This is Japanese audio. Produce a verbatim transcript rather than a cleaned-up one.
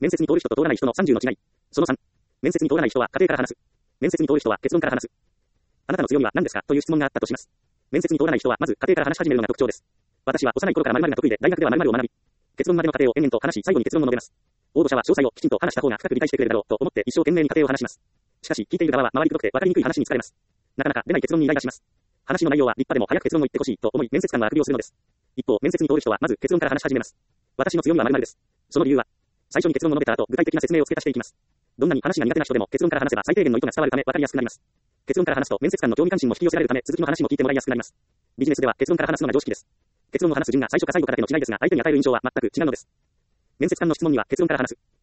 面接に通る人と通らない人のさんじゅうの違い。そのさん。面接に通らない人は家庭から話す。面接に通る人は結論から話す。あなたの強みは何ですかという質問があったとします。面接に通らない人はまず家庭から話し始めるのが特徴です。私は幼い頃から〇〇が得意で大学では〇〇を学び、結論までの過程を延々と話し最後に結論を述べます。応募者は詳細をきちんと話した方が深く理解してくれるだろうと思って一生懸命に過程を話します。しかし聞いている側は回りくどくて分かりにくい話に疲れます。なかなか出ない結論にイライラします。話の内容は立派でも早く結論を言ってほしいと思い面接官はあくびをするのです。一方、面接に通る人はまず結論から話し始めます。私の強みは〇〇です。その理由は、最初に結論を述べた後、具体的な説明を付け足していきます。どんなに話が苦手な人でも結論から話せば最低限の意図が伝わるため分かりやすくなります。結論から話すと面接官の興味関心も引き寄せられるため続きの話も聞いてもらいやすくなります。ビジネスでは結論から話すのが常識です。結論を話す順が最初か最後かだけの違いですが相手に与える印象は全く違うのです。面接官の質問には結論から話す。